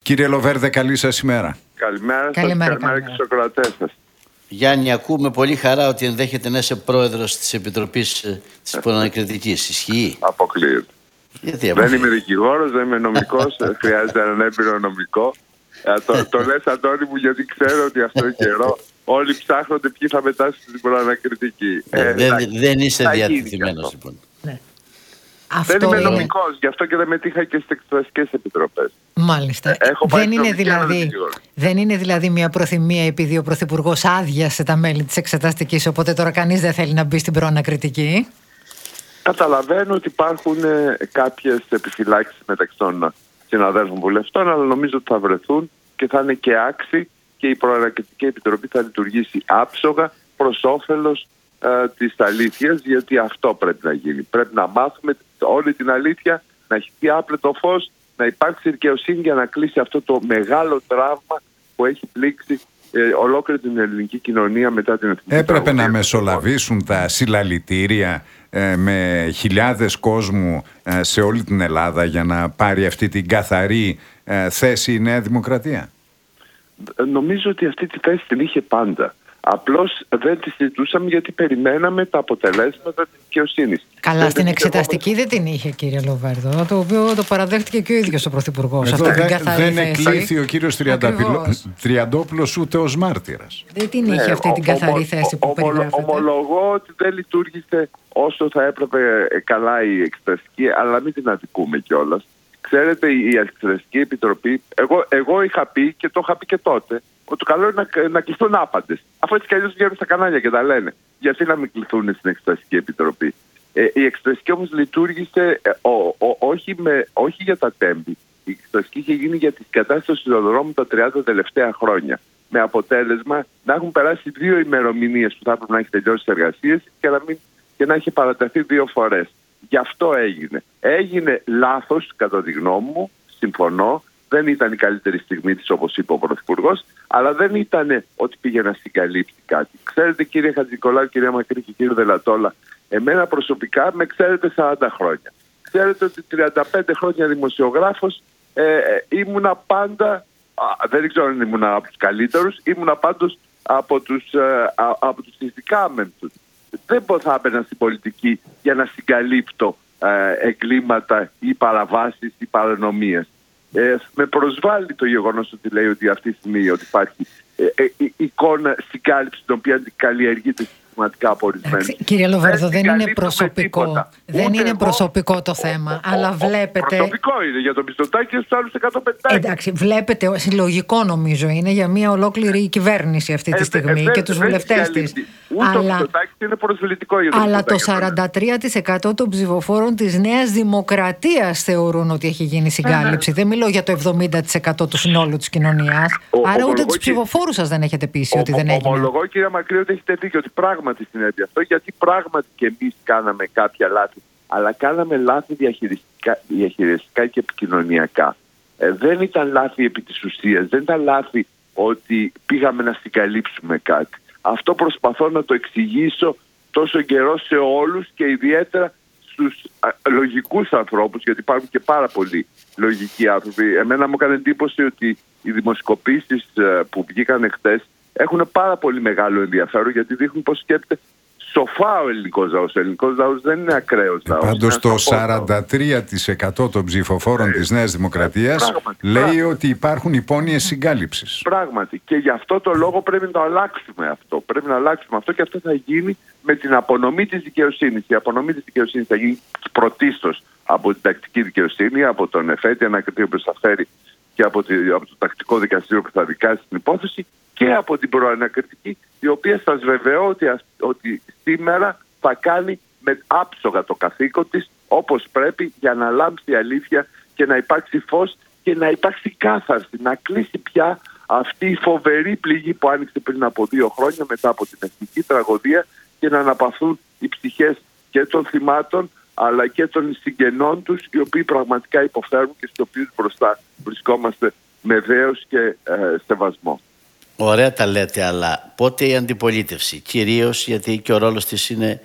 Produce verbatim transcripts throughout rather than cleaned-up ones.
Κύριε Λοβέρδε, καλή σας ημέρα. Καλημέρα σας, καλημέρα, καλημέρα και στους ακροατές σας. Γιάννη, ακούμε πολύ χαρά ότι ενδέχεται να είσαι πρόεδρος της Επιτροπής της Προανακριτικής. Ισχύει? Αποκλείεται. Γιατί δεν είμαι δικηγόρος, δεν είμαι νομικός, χρειάζεται έναν έμπειρο νομικό. το, το λες, Αντώνη μου, γιατί ξέρω ότι αυτό το καιρό όλοι ψάχνονται ποιοι θα μετάσχουν στην Προανακριτική. Ε, δεν, δεν είσαι διατεθειμένος λοιπόν. Ναι. Δεν Αυτό είμαι είναι... νομικός, γι' αυτό και δεν μετήχα και στις εξεταστικές επιτροπές. Μάλιστα. Έχω δεν, είναι δηλαδή, δεν είναι δηλαδή μια προθυμία επειδή ο Πρωθυπουργός άδειασε τα μέλη της εξεταστικής, οπότε τώρα κανείς δεν θέλει να μπει στην προανακριτική? Καταλαβαίνω ότι υπάρχουν ε, κάποιες επιφυλάξεις μεταξύ των συναδέλφων βουλευτών, αλλά νομίζω ότι θα βρεθούν και θα είναι και άξιοι και η Προανακριτική Επιτροπή θα λειτουργήσει άψογα προς όφελος ε, της αλήθειας, γιατί αυτό πρέπει να γίνει. Πρέπει να μάθουμε όλη την αλήθεια, να έχει άπλετο φως, να υπάρξει δικαιοσύνη για να κλείσει αυτό το μεγάλο τραύμα που έχει πλήξει ε, ολόκληρη την ελληνική κοινωνία μετά την εθνική Έπρεπε τραγωδία. να μεσολαβήσουν τα συλλαλητήρια ε, με χιλιάδες κόσμου ε, σε όλη την Ελλάδα για να πάρει αυτή την καθαρή ε, θέση η Νέα Δημοκρατία. Νομίζω ότι αυτή τη θέση την είχε πάντα. Απλώς δεν τη συζητούσαμε γιατί περιμέναμε τα αποτελέσματα της δικαιοσύνης. Καλά, δεν στην δεν εξεταστική δεν την είχε, κύριε Λοβέρδο, το οποίο το παραδέχτηκε και ο ίδιος ο Πρωθυπουργός. Εδώ αυτή την δεν, καθαρή δεν θέση. εκλήθη ο κύριος Τριαντόπουλος ούτε ως μάρτυρας. Δεν την είχε Ναι, αυτή την ο- καθαρή ο- θέση που ο- περιγράφεται. Ομολογώ ότι δεν λειτουργήσε όσο θα έπρεπε καλά η εξεταστική, αλλά μην την αδικούμε κιόλας. Ξέρετε, η Εξεταστική Επιτροπή, εγώ, εγώ είχα πει και το είχα πει και τότε, ότι το καλό είναι να, να κληθούν άπαντες. Αφού έτσι κι αλλιώς βγαίνουν στα κανάλια και τα λένε. Γιατί να μην κληθούν στην Εξεταστική Επιτροπή? Ε, η Εξεταστική όμως λειτουργήσε ε, ο, ο, όχι, με, όχι για τα τέμπη. Η Εξεταστική είχε γίνει για την κατάσταση του σιδηροδρόμου τα τριάντα τελευταία χρόνια. Με αποτέλεσμα να έχουν περάσει δύο ημερομηνίες που θα έπρεπε να έχει τελειώσει τις εργασίες και να, μην, και να έχει παρατεθεί δύο φορές. Γι' αυτό έγινε. Έγινε λάθος, κατά τη γνώμη μου, συμφωνώ. Δεν ήταν η καλύτερη στιγμή της, όπως είπε ο Πρωθυπουργός, αλλά δεν ήταν ότι πήγε να συγκαλύψει κάτι. Ξέρετε, κύριε Χατζηνικολάου, κυρία Μακρύ και κύριε Δελατόλα, εμένα προσωπικά με ξέρετε σαράντα χρόνια. Ξέρετε ότι τριάντα πέντε χρόνια δημοσιογράφος ε, ε, ήμουνα πάντα, α, δεν ξέρω αν ήμουνα από τους καλύτερους, ήμουνα πάντως από τους, ε, α, από τους ειδικάμενους. Δεν θα έμπαινα στην πολιτική για να συγκαλύπτω ε, εγκλήματα ή παραβάσεις ή παρανομίες. Ε, με προσβάλλει το γεγονός ότι λέει ότι αυτή τη στιγμή ότι υπάρχει ε, ε, εικόνα συγκάλυψη την οποία καλλιεργείται συστηματικά από ορισμένους. Κύριε Λοβέρδο, δεν είναι συγκαλύπτουμε προσωπικό. τίποτα. Δεν Ούτε είναι εγώ, προσωπικό το ο- θέμα, ο- αλλά ο- βλέπετε... Προσωπικό είναι για τον Μητσοτάκη και στους άλλους εκατόν πενήντα. Εντάξει, βλέπετε, συλλογικό νομίζω είναι για μια ολόκληρη κυβέρνηση αυτή τη Ε, στιγμή ε, και δεν- τους δεν βουλευτές συγκαλύπτει. της. Ούτε ο Αλλά, Μητσοτάκης είναι προσβλητικό για τον αλλά το Μητσοτάκη. σαράντα τρία τοις εκατό των ψηφοφόρων της Νέας Δημοκρατίας θεωρούν ότι έχει γίνει συγκάλυψη. Δεν μιλώ για το εβδομήντα τοις εκατό του συνόλου της κοινωνίας. Ο- Άρα ούτε ομολογώ τους και- ψηφοφόρους σας δεν έχετε πείσει ότι δεν έγινε. Ομολογώ, κυρία Μακρύ, ότι έχετε δίκιο ότι πράγματι συνέβη αυτό, γιατί πράγματι και εμείς κάναμε κάποια λάθη, αλλά κάναμε λάθη διαχειριστικά, διαχειριστικά και επικοινωνιακά. Ε, δεν ήταν λάθη επί της ουσίας, δεν ήταν λάθη ότι πήγαμε να συγκαλύψουμε κάτι. Αυτό προσπαθώ να το εξηγήσω τόσο καιρό σε όλους και ιδιαίτερα στους α, λογικούς ανθρώπους, γιατί υπάρχουν και πάρα πολλοί λογικοί άνθρωποι. Εμένα μου έκανε εντύπωση ότι οι δημοσκοπήσεις ε, που βγήκαν χτες έχουν πάρα πολύ μεγάλο ενδιαφέρον, γιατί δείχνουν πώς σκέφτεται σοφά ο ελληνικός λαός. Ο ελληνικός λαός δεν είναι ακραίος λαός. Πάντως είναι το σοφός λαός. σαράντα τρία τοις εκατό των ψηφοφόρων Ε, της Νέας Δημοκρατίας πράγματι, λέει πράγματι. ότι υπάρχουν υπόνοιες συγκάλυψης. Πράγματι. Και γι' αυτό το λόγο πρέπει να το αλλάξουμε αυτό. Πρέπει να αλλάξουμε αυτό και αυτό θα γίνει με την απονομή της δικαιοσύνης. Η απονομή της δικαιοσύνης θα γίνει πρωτίστως από την τακτική δικαιοσύνη, από τον εφέτη ανακριτή που θα φέρει και από, τη, από το τακτικό δικαστήριο που θα δικάσει την υπόθεση και από την προανακριτική, η οποία σας βεβαιώ ότι, ότι σήμερα θα κάνει με άψογα το καθήκον της όπως πρέπει για να λάμψει η αλήθεια και να υπάρξει φως και να υπάρξει κάθαρση, να κλείσει πια αυτή η φοβερή πληγή που άνοιξε πριν από δύο χρόνια μετά από την εθνική τραγωδία και να αναπαυθούν οι ψυχές και των θυμάτων αλλά και των συγγενών τους, οι οποίοι πραγματικά υποφέρουν και στους οποίους μπροστά βρισκόμαστε με δέος και ε, σεβασμό. Ωραία τα λέτε, αλλά πότε η αντιπολίτευση, κυρίως γιατί και ο ρόλος της είναι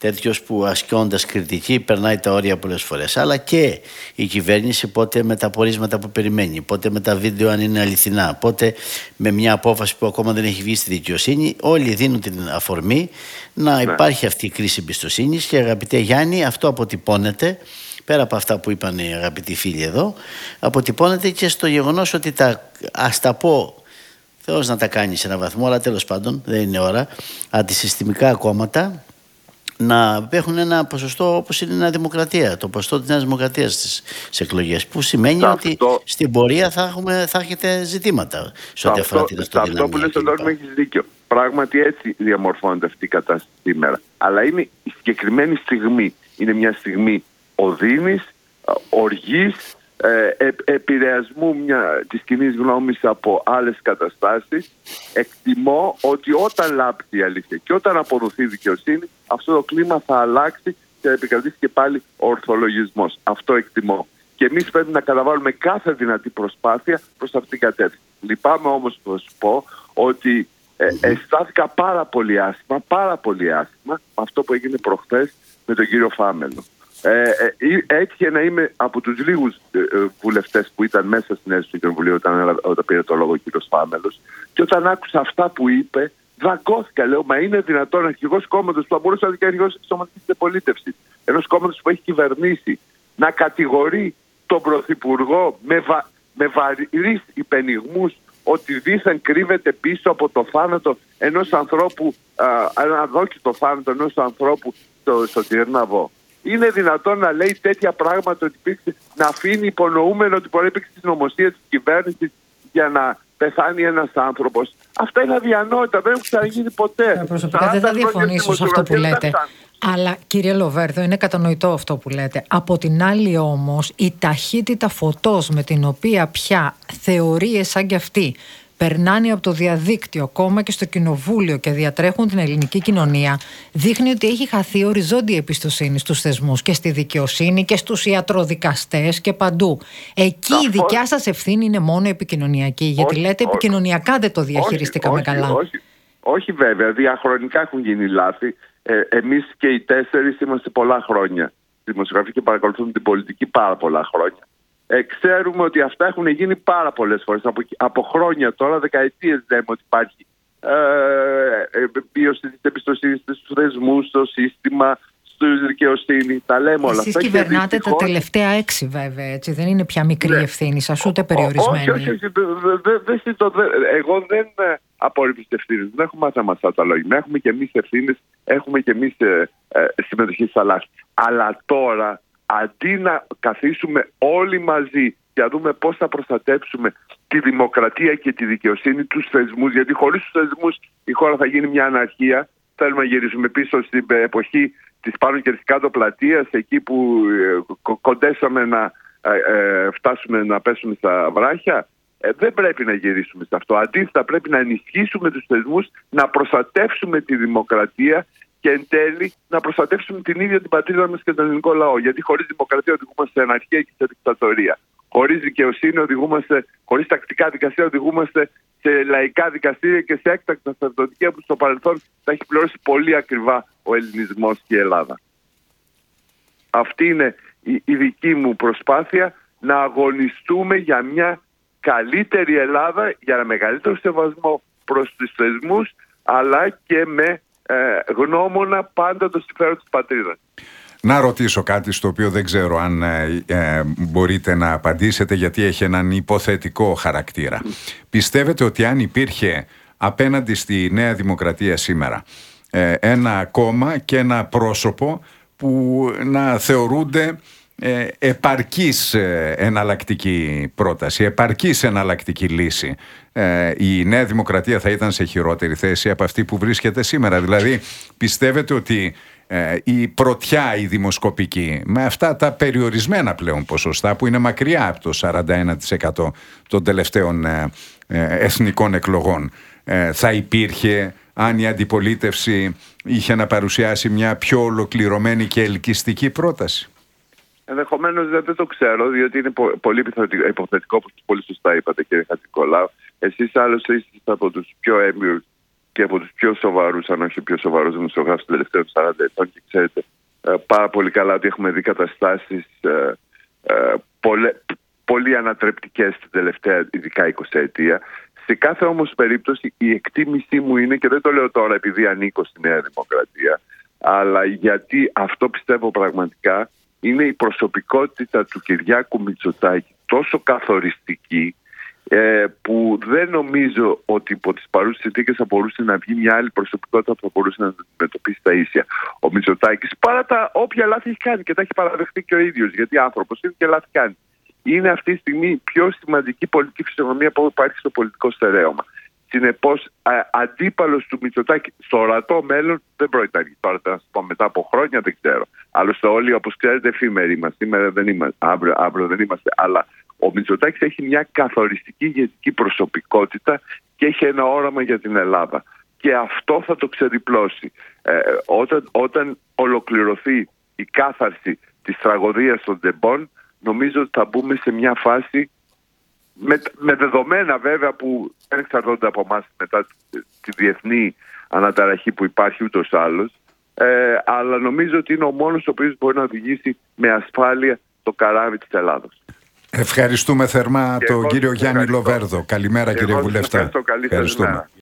τέτοιος που ασκώντας κριτική περνάει τα όρια πολλές φορές. Αλλά και η κυβέρνηση πότε με τα πορίσματα που περιμένει, πότε με τα βίντεο αν είναι αληθινά, πότε με μια απόφαση που ακόμα δεν έχει βγει στη δικαιοσύνη. Όλοι δίνουν την αφορμή να ναι. υπάρχει αυτή η κρίση εμπιστοσύνης και αγαπητέ Γιάννη, αυτό αποτυπώνεται. Πέρα από αυτά που είπαν οι αγαπητοί φίλοι εδώ, αποτυπώνεται και στο γεγονός ότι τα, ας τα πω, Θεός να τα κάνει σε έναν βαθμό, αλλά τέλος πάντων δεν είναι ώρα, αντισυστημικά κόμματα να έχουν ένα ποσοστό όπως είναι η Νέα Δημοκρατία, το ποσοστό της Νέας Δημοκρατίας στις εκλογές, που σημαίνει αυτό, ότι στην πορεία θα, έχουμε, θα έχετε ζητήματα σε ό,τι αφορά την αυτοδυναμία. Αυτό που λες εδώ έχεις δίκιο. Πράγματι έτσι διαμορφώνεται αυτή η κατάσταση σήμερα. Αλλά είναι η συγκεκριμένη στιγμή. Είναι μια στιγμή οδύνης, οργής, ε, ε, επηρεασμού μια, της κοινής γνώμης από άλλες καταστάσεις. Εκτιμώ ότι όταν λάψει η αλήθεια και όταν αποδοθεί η δικαιοσύνη, αυτό το κλίμα θα αλλάξει και θα επικρατήσει και πάλι ο ορθολογισμός. Αυτό εκτιμώ. Και εμείς πρέπει να καταβάλουμε κάθε δυνατή προσπάθεια προς αυτήν την κατεύθυνση. Λυπάμαι όμως που θα σου πω ότι ε, αισθάνθηκα πάρα πολύ άσχημα, πάρα πολύ άσχημα αυτό που έγινε προχθές με τον κύριο Φάμελο. Ε, ε, έτυχε να είμαι από τους λίγους ε, ε, βουλευτές που ήταν μέσα στην αίθουσα του Κοινοβουλίου όταν, όταν πήρε το λόγο ο κύριος Φάμελος, και όταν άκουσα αυτά που είπε, δαγκώθηκα. Λέω, μα είναι δυνατόν αρχηγός κόμματος που θα μπορούσε να είναι αρχηγός της σωματικής αντιπολίτευσης, ενός κόμματος που έχει κυβερνήσει, να κατηγορεί τον Πρωθυπουργό με, βα, με βαρύς υπενιγμούς ότι δήθεν κρύβεται πίσω από το θάνατο ενός ανθρώπου, α, ένα αδόκητο θάνατο ενός ανθρώπου στο, στο Τυρναβό. Είναι δυνατόν να λέει τέτοια πράγματα, ότι υπήρξε, να αφήνει υπονοούμενο ότι μπορεί να υπήρξε συνωμοσία της κυβέρνησης για να πεθάνει ένας άνθρωπος? Αυτά είναι αδιανόητα, δεν έχουν ξαναγίνει ποτέ. Προσωπικά δεν θα διαφωνήσω σε αυτό που λέτε. Αλλά κύριε Λοβέρδο, είναι κατανοητό αυτό που λέτε. Από την άλλη όμως, η ταχύτητα φωτός με την οποία πια θεωρίες σαν κι αυτή περνάνε από το διαδίκτυο ακόμα και στο κοινοβούλιο και διατρέχουν την ελληνική κοινωνία, δείχνει ότι έχει χαθεί οριζόντια εμπιστοσύνη στους θεσμούς και στη δικαιοσύνη και στους ιατροδικαστές και παντού. Εκεί η δικιά σας ευθύνη είναι μόνο επικοινωνιακή, γιατί όχι, λέτε όχι, επικοινωνιακά δεν το διαχειριστήκαμε όχι, καλά. Όχι, όχι, όχι βέβαια, διαχρονικά έχουν γίνει λάθη. Ε, εμείς και οι τέσσερις είμαστε πολλά χρόνια δημοσιογράφοι και παρακολουθούμε την πολιτική πάρα πολλά χρόνια. Ε, ξέρουμε ότι αυτά έχουν γίνει πάρα πολλές φορές. Από, από χρόνια τώρα, δεκαετίες λέμε ότι υπάρχει ε, ε, πίωση της εμπιστοσύνης στους θεσμούς, στο σύστημα, στη δικαιοσύνη. Τα λέμε όλα αυτά. Εσείς κυβερνάτε δυστυχώς τα τελευταία έξι βέβαια, έτσι. Δεν είναι πια μικρή ναι. ευθύνη σας, ούτε περιορισμένη. Όχι, όχι, όχι. Δε, δε, δε, δε, εγώ δεν απορρίπτω τις ευθύνες. Δεν έχουμε μάθει να μας τα λόγια. Έχουμε και εμείς ευθύνες, έχουμε και εμείς ε, ε, συμμετοχή στις αλλαγές. Αλλά τώρα, αντί να καθίσουμε όλοι μαζί και να δούμε πώς θα προστατέψουμε τη δημοκρατία και τη δικαιοσύνη, τους θεσμούς, γιατί χωρίς τους θεσμούς η χώρα θα γίνει μια αναρχία. Θέλουμε να γυρίσουμε πίσω στην εποχή της πάνω και της κάτω πλατείας, εκεί που ε, κοντέσαμε να ε, ε, φτάσουμε να πέσουμε στα βράχια. Ε, δεν πρέπει να γυρίσουμε σε αυτό. Αντίθετα, πρέπει να ενισχύσουμε τους θεσμούς, να προστατεύσουμε τη δημοκρατία και εν τέλει να προστατεύσουμε την ίδια την πατρίδα μας και τον ελληνικό λαό. Γιατί χωρίς δημοκρατία οδηγούμαστε σε αναρχία και σε δικτατορία. Χωρίς δικαιοσύνη οδηγούμαστε, χωρίς τακτικά δικαστήρια οδηγούμαστε σε λαϊκά δικαστήρια και σε έκτακτα στρατιωτικά που στο παρελθόν θα έχει πληρώσει πολύ ακριβά ο ελληνισμός και η Ελλάδα. Αυτή είναι η, η δική μου προσπάθεια, να αγωνιστούμε για μια καλύτερη Ελλάδα, για ένα μεγαλύτερο σεβασμό προς τους θεσμούς, αλλά και με ε, γνώμονα πάντα το συμφέρον της πατρίδας. Να ρωτήσω κάτι στο οποίο δεν ξέρω αν ε, ε, μπορείτε να απαντήσετε, γιατί έχει έναν υποθετικό χαρακτήρα. Πιστεύετε ότι αν υπήρχε απέναντι στη Νέα Δημοκρατία σήμερα ε, ένα κόμμα και ένα πρόσωπο που να θεωρούνται ε, επαρκής ε, εναλλακτική πρόταση, επαρκής εναλλακτική λύση, ε, η Νέα Δημοκρατία θα ήταν σε χειρότερη θέση από αυτή που βρίσκεται σήμερα? Δηλαδή πιστεύετε ότι η πρωτιά, η δημοσκοπική, με αυτά τα περιορισμένα πλέον ποσοστά που είναι μακριά από το σαράντα ένα τοις εκατό των τελευταίων ε, ε, εθνικών εκλογών, ε, θα υπήρχε αν η αντιπολίτευση είχε να παρουσιάσει μια πιο ολοκληρωμένη και ελκυστική πρόταση? Ενδεχομένως δεν το ξέρω, διότι είναι πολύ υποθετικό, όπως πολύ σωστά είπατε, κύριε Χατζηνικολάου. Εσείς άλλωστε είστε από τους πιο έμπειρους και και από τους πιο σοβαρούς, αν όχι πιο σοβαρούς δημοσιογράφους των τελευταίων σαράντα ετών, και ξέρετε ε, πάρα πολύ καλά ότι έχουμε δει καταστάσεις ε, ε, πολλε, πολύ ανατρεπτικές την τελευταία ειδικά εικοσαετία. Σε κάθε όμως περίπτωση η εκτίμησή μου είναι, και δεν το λέω τώρα επειδή ανήκω στη Νέα Δημοκρατία, αλλά γιατί αυτό πιστεύω πραγματικά, είναι η προσωπικότητα του Κυριάκου Μητσοτάκη τόσο καθοριστική, ε, που δεν νομίζω ότι υπό τις παρούσες συνθήκες θα μπορούσε να βγει μια άλλη προσωπικότητα που θα μπορούσε να αντιμετωπίσει τα ίσια ο Μητσοτάκης, παρά τα όποια λάθη έχει κάνει, και τα έχει παραδεχτεί και ο ίδιος, γιατί άνθρωπος είναι και λάθη κάνει. Είναι αυτή τη στιγμή η πιο σημαντική πολιτική φυσιογνωμία που υπάρχει στο πολιτικό στερέωμα. Συνεπώς, αντίπαλος του Μητσοτάκη στο ορατό μέλλον δεν πρόκειται να βγει. Τώρα, να σας πω, μετά από χρόνια δεν ξέρω. Άλλωστε, όλοι, όπως ξέρετε, εφήμεροι είμαστε. Σήμερα δεν είμαστε, αύριο, αύριο δεν είμαστε. Αλλά ο Μητσοτάκης έχει μια καθοριστική ηγετική προσωπικότητα και έχει ένα όραμα για την Ελλάδα. Και αυτό θα το ξεδιπλώσει. Ε, όταν, όταν ολοκληρωθεί η κάθαρση της τραγωδίας των τεμπών, νομίζω ότι θα μπούμε σε μια φάση, με, με δεδομένα βέβαια που δεν εξαρτώνται από εμάς μετά τη διεθνή αναταραχή που υπάρχει ούτως άλλως, ε, αλλά νομίζω ότι είναι ο μόνος ο οποίος μπορεί να οδηγήσει με ασφάλεια το καράβι της Ελλάδος. Ευχαριστούμε θερμά τον κύριο Γιάννη Λοβέρδο. Καλημέρα, κύριε Βουλευτά. Ευχαριστώ, καλή σας μέρα.